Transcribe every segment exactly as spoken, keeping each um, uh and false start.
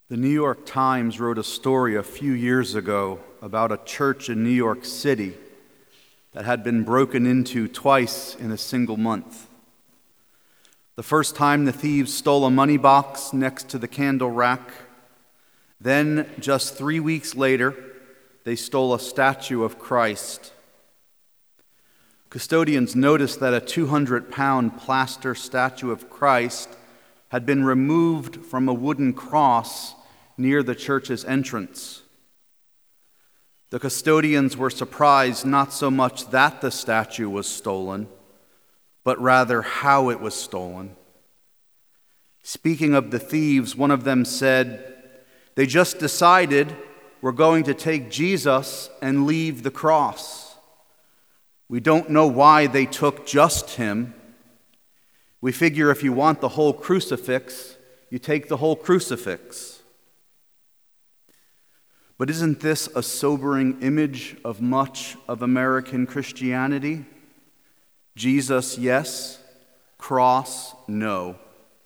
The New York Times wrote a story a few years ago about a church in New York City that had been broken into twice in a single month. The first time, the thieves stole a money box next to the candle rack. Then, just three weeks later, they stole a statue of Christ. Custodians noticed that a two hundred pound plaster statue of Christ had been removed from a wooden cross near the church's entrance. The custodians were surprised not so much that the statue was stolen, but rather how it was stolen. Speaking of the thieves, one of them said, "They just decided we're going to take Jesus and leave the cross. We don't know why they took just him. We figure if you want the whole crucifix, you take the whole crucifix." But isn't this a sobering image of much of American Christianity? Jesus, yes. Cross, no.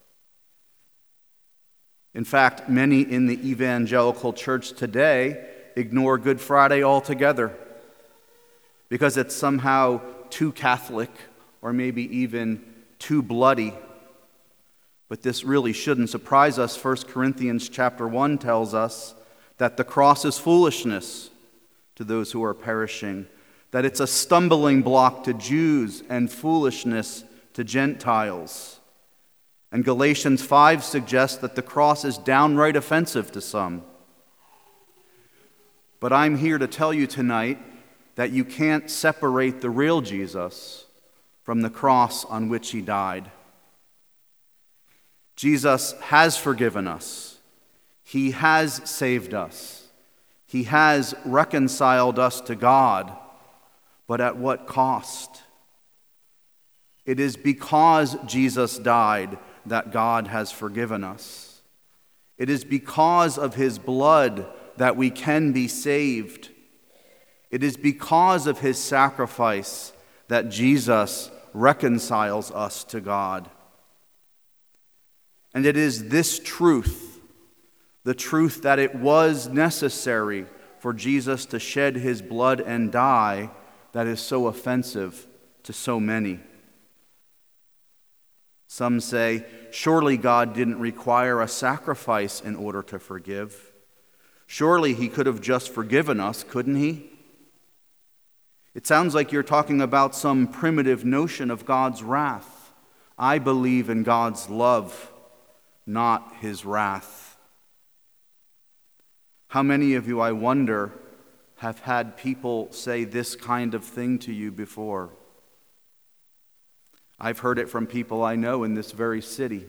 In fact, many in the evangelical church today ignore Good Friday altogether because it's somehow too Catholic or maybe even too bloody. But this really shouldn't surprise us. First Corinthians chapter one tells us that the cross is foolishness to those who are perishing, that it's a stumbling block to Jews and foolishness to Gentiles. And Galatians five suggests that the cross is downright offensive to some. But I'm here to tell you tonight that you can't separate the real Jesus from the cross on which he died. Jesus has forgiven us. He has saved us. He has reconciled us to God. But at what cost? It is because Jesus died that God has forgiven us. It is because of his blood that we can be saved. It is because of his sacrifice that Jesus reconciles us to God. And it is this truth, the truth that it was necessary for Jesus to shed his blood and die, that is so offensive to so many. Some say, surely God didn't require a sacrifice in order to forgive. Surely he could have just forgiven us, couldn't he? It sounds like you're talking about some primitive notion of God's wrath. I believe in God's love, not his wrath. How many of you, I wonder, have had people say this kind of thing to you before? I've heard it from people I know in this very city.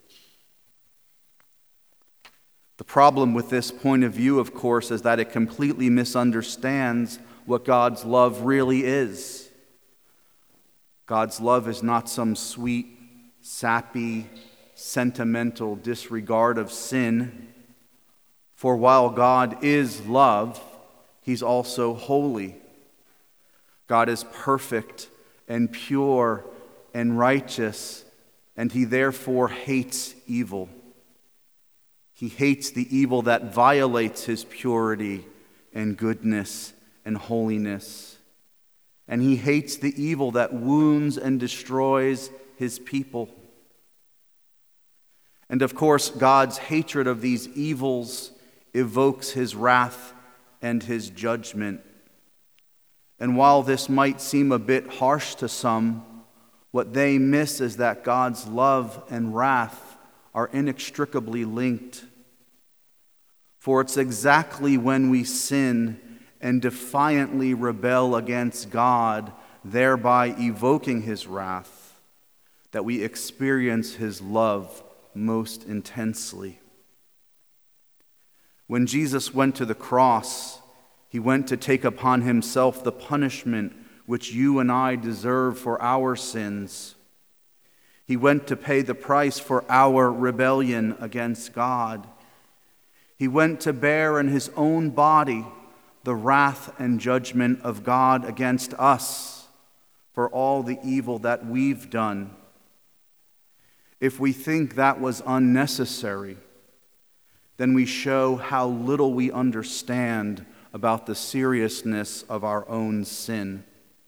The problem with this point of view, of course, is that it completely misunderstands what God's love really is. God's love is not some sweet, sappy, sentimental disregard of sin. For while God is love, he's also holy. God is perfect and pure and righteous, and he therefore hates evil. He hates the evil that violates his purity and goodness and holiness. And he hates the evil that wounds and destroys his people. And of course, God's hatred of these evils evokes his wrath and his judgment. And while this might seem a bit harsh to some, what they miss is that God's love and wrath are inextricably linked. For it's exactly when we sin and defiantly rebel against God, thereby evoking his wrath, that we experience his love most intensely. When Jesus went to the cross, he went to take upon himself the punishment which you and I deserve for our sins. He went to pay the price for our rebellion against God. He went to bear in his own body the wrath and judgment of God against us for all the evil that we've done. If we think that was unnecessary, then we show how little we understand about the seriousness of our own sin.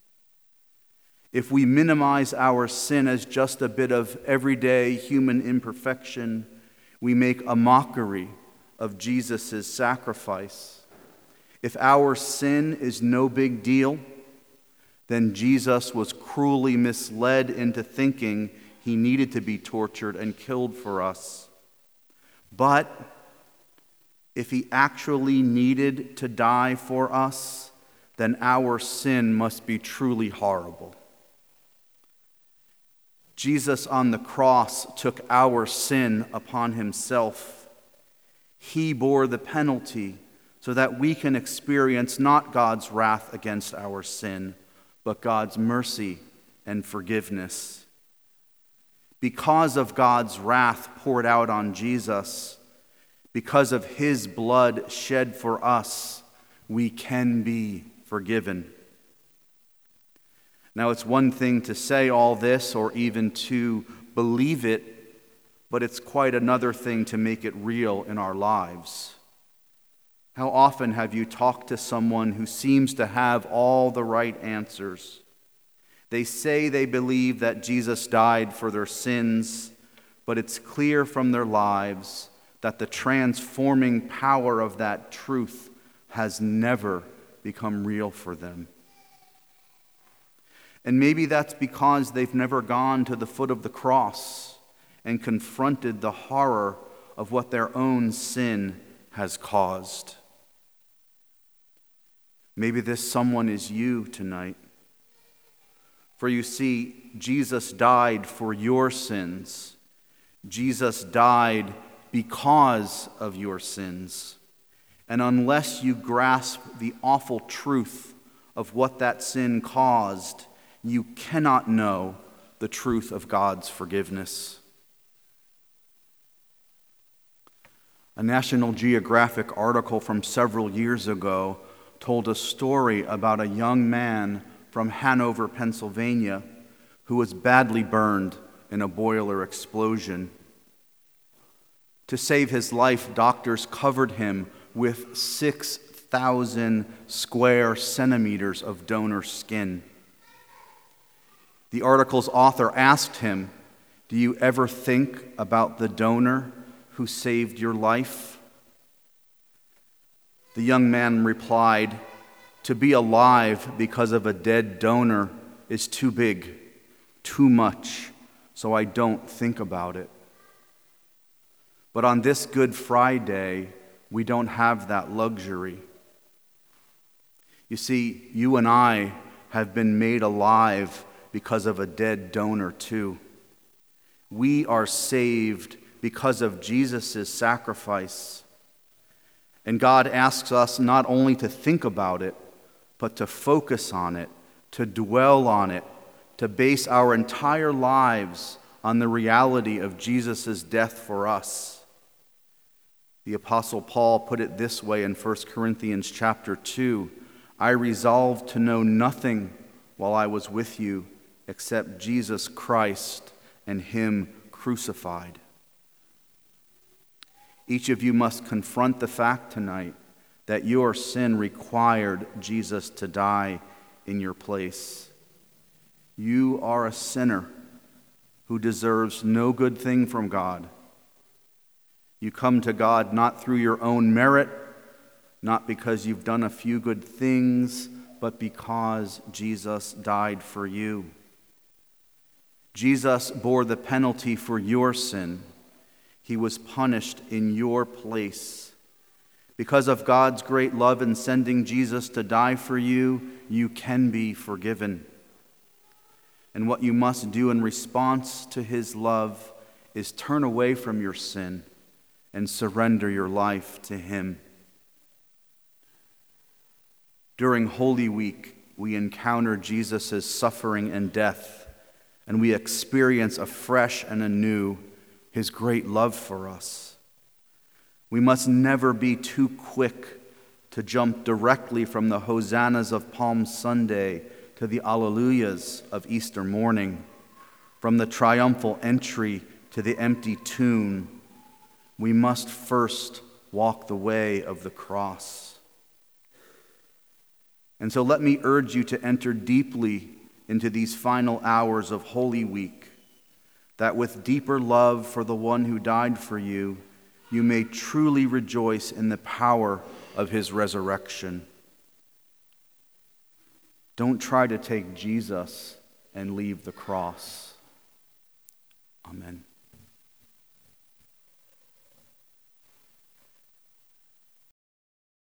If we minimize our sin as just a bit of everyday human imperfection, we make a mockery of Jesus' sacrifice. If our sin is no big deal, then Jesus was cruelly misled into thinking he needed to be tortured and killed for us. But if he actually needed to die for us, then our sin must be truly horrible. Jesus on the cross took our sin upon himself. He bore the penalty so that we can experience not God's wrath against our sin, but God's mercy and forgiveness. Because of God's wrath poured out on Jesus, because of his blood shed for us, we can be forgiven. Now, it's one thing to say all this or even to believe it, but it's quite another thing to make it real in our lives. How often have you talked to someone who seems to have all the right answers? They say they believe that Jesus died for their sins, but it's clear from their lives that the transforming power of that truth has never become real for them. And maybe that's because they've never gone to the foot of the cross and confronted the horror of what their own sin has caused. Maybe this someone is you tonight. For you see, Jesus died for your sins. Jesus died because of your sins. And unless you grasp the awful truth of what that sin caused, you cannot know the truth of God's forgiveness. A National Geographic article from several years ago told a story about a young man from Hanover, Pennsylvania, who was badly burned in a boiler explosion. To save his life, doctors covered him with six thousand square centimeters of donor skin. The article's author asked him, "Do you ever think about the donor who saved your life?" The young man replied, "To be alive because of a dead donor is too big, too much, so I don't think about it." But on this Good Friday, we don't have that luxury. You see, you and I have been made alive because of a dead donor too. We are saved because of Jesus' sacrifice. And God asks us not only to think about it, but to focus on it, to dwell on it, to base our entire lives on the reality of Jesus' death for us. The Apostle Paul put it this way in First Corinthians chapter two, "I resolved to know nothing while I was with you except Jesus Christ and him crucified." Each of you must confront the fact tonight that your sin required Jesus to die in your place. You are a sinner who deserves no good thing from God. You come to God not through your own merit, not because you've done a few good things, but because Jesus died for you. Jesus bore the penalty for your sin. He was punished in your place. Because of God's great love in sending Jesus to die for you, you can be forgiven. And what you must do in response to his love is turn away from your sin and surrender your life to him. During Holy Week, we encounter Jesus' suffering and death, and we experience afresh and anew his great love for us. We must never be too quick to jump directly from the hosannas of Palm Sunday to the alleluias of Easter morning, from the triumphal entry to the empty tomb. We must first walk the way of the cross. And so let me urge you to enter deeply into these final hours of Holy Week, that with deeper love for the one who died for you, you may truly rejoice in the power of his resurrection. Don't try to take Jesus and leave the cross. Amen.